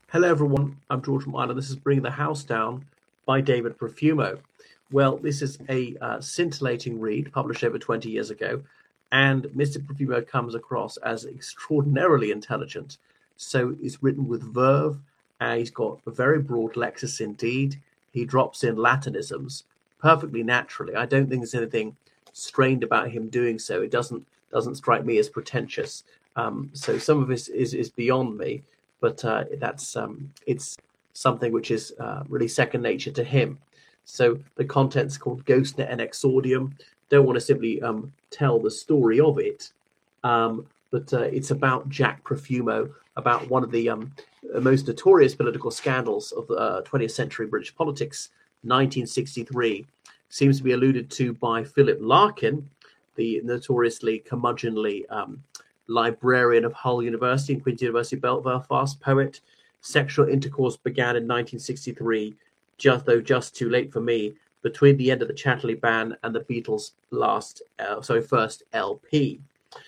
Hello, everyone. I'm George from Ireland. This is Bring the House Down by David Profumo. Well, this is a scintillating read published over 20 years ago, and Mr. Profumo comes across as extraordinarily intelligent. So it's written with verve, and he's got a very broad lexis indeed. He drops in Latinisms perfectly naturally. I don't think there's anything strained about him doing so. It doesn't strike me as pretentious. So some of this is beyond me, but it's something which is really second nature to him. So the content's called Ghostnet and Exordium. Don't want to simply tell the story of it, but it's about Jack Profumo, about one of the most notorious political scandals of the 20th century British politics, 1963. Seems to be alluded to by Philip Larkin, the notoriously curmudgeonly librarian of Hull University and Queen's University Belfast, poet. Sexual intercourse began in 1963, just too late for me, between the end of the Chatterley ban and the Beatles' first LP.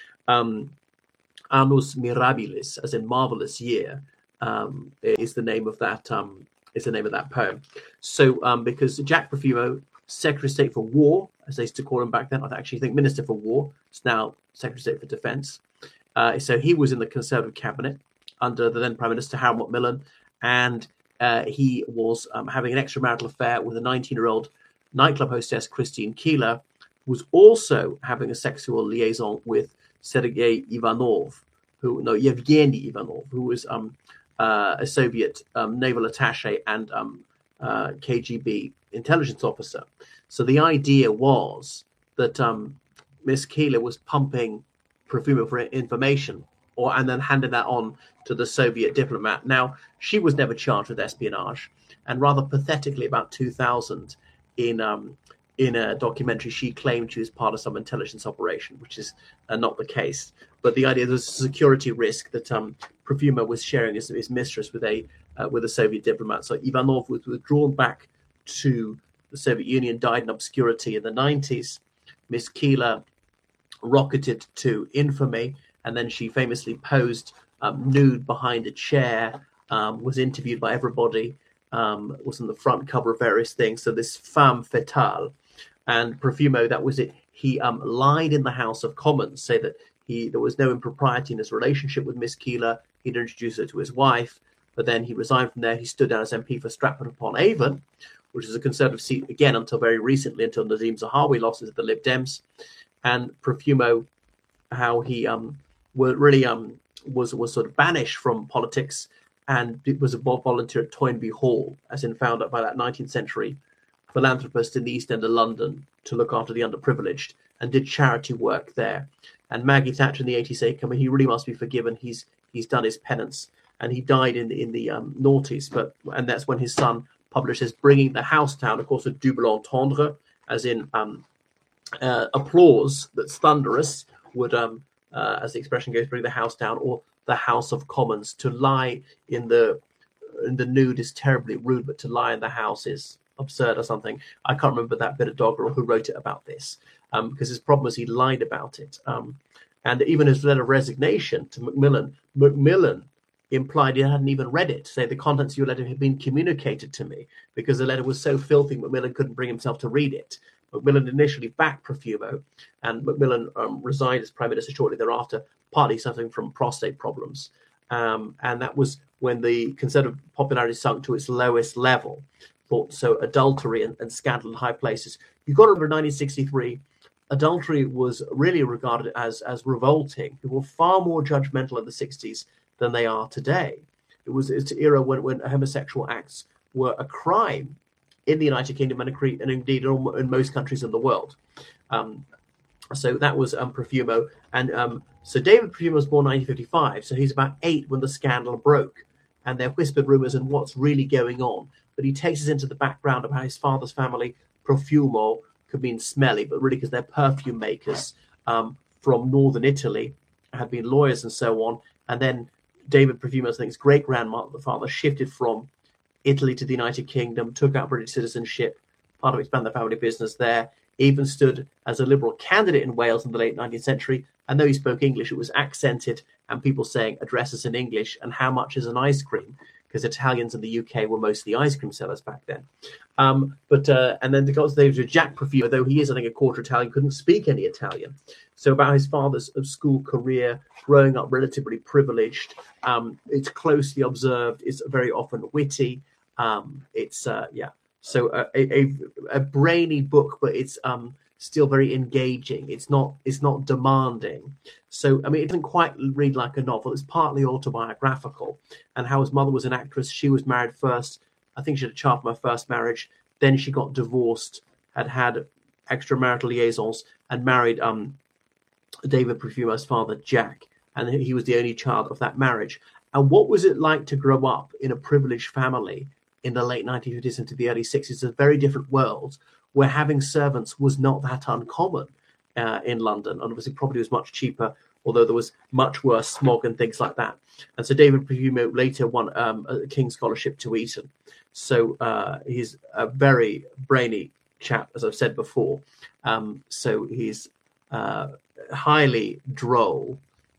Annus Mirabilis, as in marvelous year, is the name of that poem. So because Jack Profumo, Secretary of State for War, as they used to call him back then, I actually think Minister for War, it's now Secretary of State for Defence. So he was in the Conservative cabinet under the then Prime Minister Harold Macmillan, and he was having an extramarital affair with a 19-year-old nightclub hostess, Christine Keeler, who was also having a sexual liaison with Yevgeny Ivanov, who was a Soviet naval attaché and KGB intelligence officer. So the idea was that Miss Keeler was pumping Profumo for information, and then handing that on to the Soviet diplomat. Now, she was never charged with espionage, and rather pathetically, about 2000, in a documentary, she claimed she was part of some intelligence operation, which is not the case. But the idea there's a security risk that Profumo was sharing his mistress with a Soviet diplomat. So Ivanov was withdrawn back to the Soviet Union, died in obscurity in the 90s. Miss Keeler rocketed to infamy, and then she famously posed nude behind a chair, was interviewed by everybody, was on the front cover of various things. So this femme fatale. And Profumo, that was it. He lied in the House of Commons, say that there was no impropriety in his relationship with Miss Keeler. He'd introduced her to his wife, but then he resigned from there. He stood down as MP for Stratford-upon-Avon, which is a Conservative seat, again, until very recently, until Nazim Zahawi lost it to the Lib Dems. And Profumo, how he was sort of banished from politics, and it was a volunteer at Toynbee Hall, as in found up by that 19th century philanthropist in the East End of London to look after the underprivileged, and did charity work there. And Maggie Thatcher in the 80s say, he really must be forgiven. He's done his penance, and he died in the noughties. And that's when his son publishes Bringing the House Down, of course, a double entendre, as in applause that's thunderous would, as the expression goes, bring the house down, or the House of Commons. To lie in the nude is terribly rude, but to lie in the house is absurd or something. I can't remember that bit of doggerel who wrote it about this, because his problem was he lied about it. And even his letter of resignation to Macmillan implied he hadn't even read it, say the contents of your letter had been communicated to me, because the letter was so filthy Macmillan couldn't bring himself to read it. Macmillan initially backed Profumo, and Macmillan resigned as Prime Minister shortly thereafter, partly suffering from prostate problems. And that was when the Conservative popularity sunk to its lowest level. So adultery and scandal in high places. You've got to remember 1963, adultery was really regarded as revolting. People were far more judgmental in the 60s than they are today. It's an era when homosexual acts were a crime in the United Kingdom and indeed in most countries in the world. So that was Profumo. And so David Profumo was born 1955, so he's about 8 when the scandal broke. And there are whispered rumours and what's really going on. But he takes us into the background of how his father's family, Profumo, could mean smelly, but really because they're perfume makers from northern Italy, had been lawyers and so on. And then David Profumo, I think his great-grandfather, shifted from Italy to the United Kingdom, took out British citizenship, part of expanded the family business there, even stood as a Liberal candidate in Wales in the late 19th century. And though he spoke English, it was accented and people saying addresses in English and how much is an ice cream, because Italians in the UK were mostly ice cream sellers back then. And then because there was Jack Profumo, though he is, I think, a quarter Italian, couldn't speak any Italian. So about his father's school career, growing up relatively privileged, it's closely observed. It's very often witty. So a brainy book, but it's still very engaging. It's not demanding. So I mean, it doesn't quite read like a novel. It's partly autobiographical, and how his mother was an actress. She was married first. I think she had a child from her first marriage. Then she got divorced, had extramarital liaisons, and married David Profumo's father, Jack, and he was the only child of that marriage. And what was it like to grow up in a privileged family in the late 1950s into the early 60s? It's a very different world where having servants was not that uncommon in London. And obviously property was much cheaper, although there was much worse smog and things like that. And so David Profumo later won a King's Scholarship to Eton. So he's a very brainy chap, as I've said before. So he's highly droll.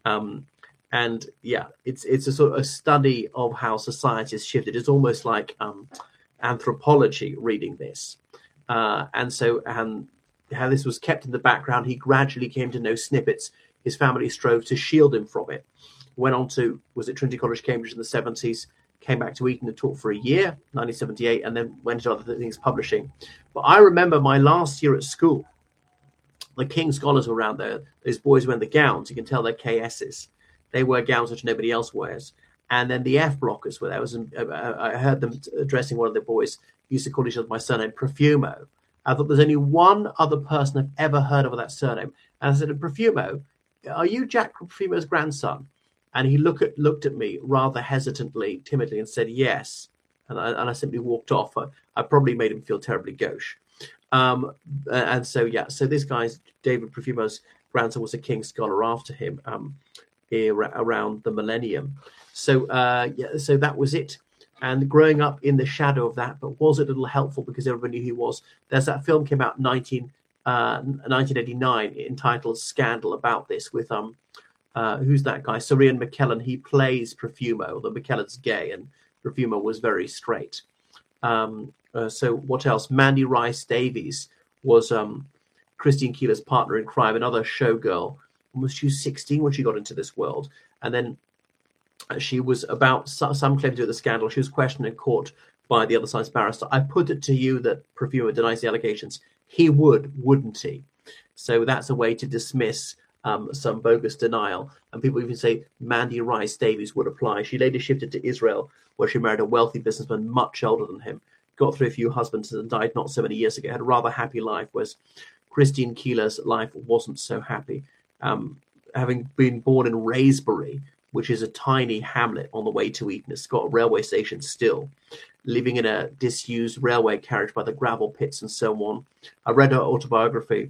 And yeah, it's a sort of a study of how society has shifted. It's almost like anthropology reading this. And how this was kept in the background, he gradually came to know snippets. His family strove to shield him from it. Went on to, was at Trinity College, Cambridge in the 70s, came back to Eton and taught for a year, 1978, and then went into other things, publishing. But I remember my last year at school, the King's Scholars were around there. Those boys wearing the gowns, you can tell they're KSs. They wear gowns which nobody else wears. And then the F blockers were there. I heard them addressing one of the boys, used to call each other my surname, Profumo. I thought there's only one other person I've ever heard of that surname. And I said, Profumo, are you Jack Profumo's grandson? And he looked at me rather hesitantly, timidly, and said yes. And I simply walked off. I probably made him feel terribly gauche. So this guy's David Profumo's grandson was a King's Scholar after him around the millennium. So that was it. And growing up in the shadow of that, but was it a little helpful because everybody knew he was? There's that film came out in 1989 entitled Scandal about this with who's that guy? Sir Ian McKellen. He plays Profumo, although McKellen's gay and Profumo was very straight. So what else? Mandy Rice Davies was Christine Keeler's partner in crime, another showgirl. She was 16 when she got into this world. And then she was about some claim to do the scandal. She was questioned in court by the other side's barrister. I put it to you that Profumo denies the allegations. He would, wouldn't he? So that's a way to dismiss some bogus denial. And people even say Mandy Rice Davies would apply. She later shifted to Israel, where she married a wealthy businessman much older than him, got through a few husbands and died not so many years ago, had a rather happy life, whereas Christine Keeler's life wasn't so happy. Having been born in Wraysbury, which is a tiny hamlet on the way to Eton, it's got a railway station still, living in a disused railway carriage by the gravel pits and so on. I read her autobiography.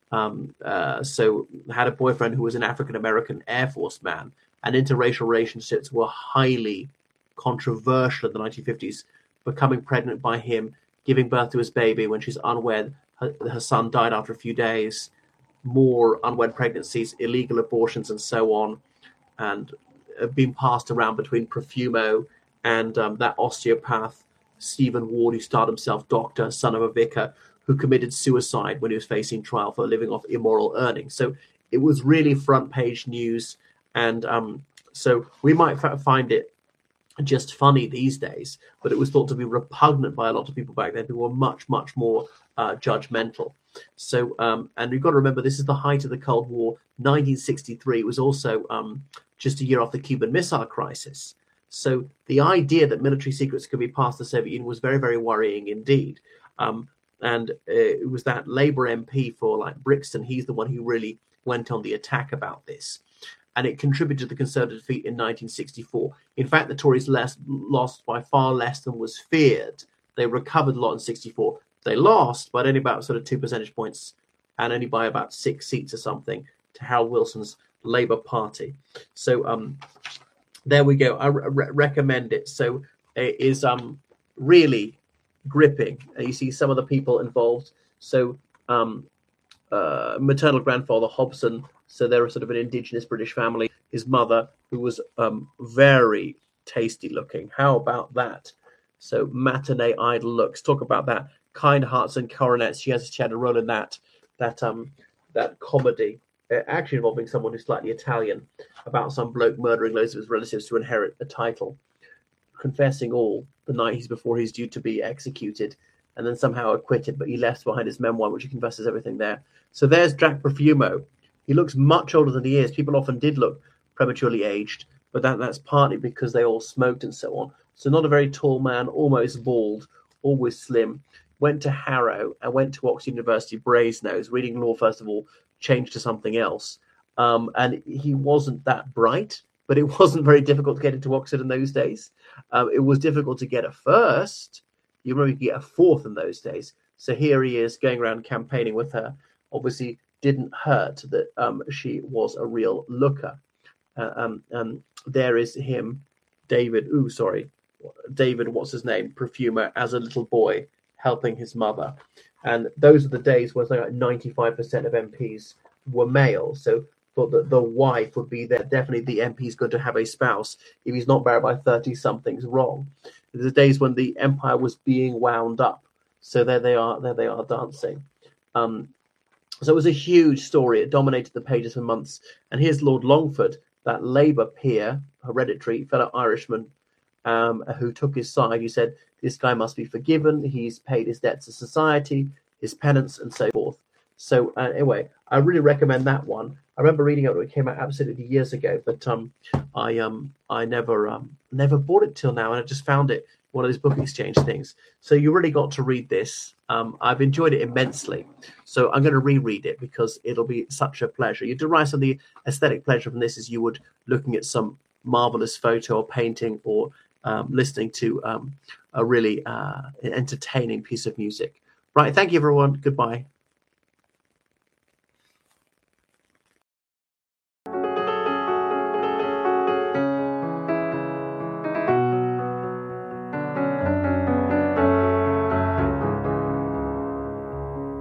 So had a boyfriend who was an African-American Air Force man, and interracial relationships were highly controversial in the 1950s, becoming pregnant by him, giving birth to his baby when she's unwed. Her son died after a few days, more unwed pregnancies, illegal abortions and so on, and being passed around between Profumo and that osteopath, Stephen Ward, who styled himself doctor, son of a vicar, who committed suicide when he was facing trial for living off immoral earnings. So it was really front page news. And so we might find it just funny these days, but it was thought to be repugnant by a lot of people back then who were much, much more judgmental. So, and you've got to remember, this is the height of the Cold War. 1963 was also just a year after the Cuban Missile Crisis. So the idea that military secrets could be passed to the Soviet Union was very, very worrying indeed. And it was that Labour MP for like Brixton, he's the one who really went on the attack about this. And it contributed to the Conservative defeat in 1964. In fact, the Tories lost by far less than was feared. They recovered a lot in 64. They lost, but only about sort of 2 percentage points and only by about 6 seats or something to Harold Wilson's Labour Party. So there we go. I recommend it. So it is really gripping. You see some of the people involved. So maternal grandfather Hobson. So they're sort of an indigenous British family. His mother, who was very tasty looking. How about that? So matinee idol looks. Talk about that. Kind Hearts and Coronets. She had a role in that comedy, actually involving someone who's slightly Italian, about some bloke murdering loads of his relatives to inherit a title, confessing all the night before he's due to be executed, and then somehow acquitted, but he left behind his memoir, which he confesses everything there. So there's Jack Profumo. He looks much older than he is. People often did look prematurely aged, but that's partly because they all smoked and so on. So not a very tall man, almost bald, always slim. Went to Harrow and went to Oxford University, Brasenose, reading law first of all, changed to something else. And he wasn't that bright, but it wasn't very difficult to get into Oxford in those days. It was difficult to get a first. You remember you could get a fourth in those days. So here he is going around campaigning with her. Obviously didn't hurt that she was a real looker. There is him, David, what's his name, Profumo, as a little boy helping his mother. And those are the days where like 95% of MPs were male. So thought that the wife would be there. Definitely the MP's going to have a spouse. If he's not married by 30, something's wrong. There's the days when the empire was being wound up. So there they are dancing. So it was a huge story. It dominated the pages for months. And here's Lord Longford, that Labour peer, hereditary fellow Irishman, who took his side. He said, this guy must be forgiven. He's paid his debts to society, his penance, and so forth. So anyway, I really recommend that one. I remember reading it when it came out absolutely years ago, but I never bought it till now, and I just found it one of those book exchange things. So you really got to read this. I've enjoyed it immensely. So I'm going to reread it because it'll be such a pleasure. You derive some of the aesthetic pleasure from this as you would looking at some marvelous photo or painting or listening to a really entertaining piece of music. Right. Thank you, everyone. Goodbye.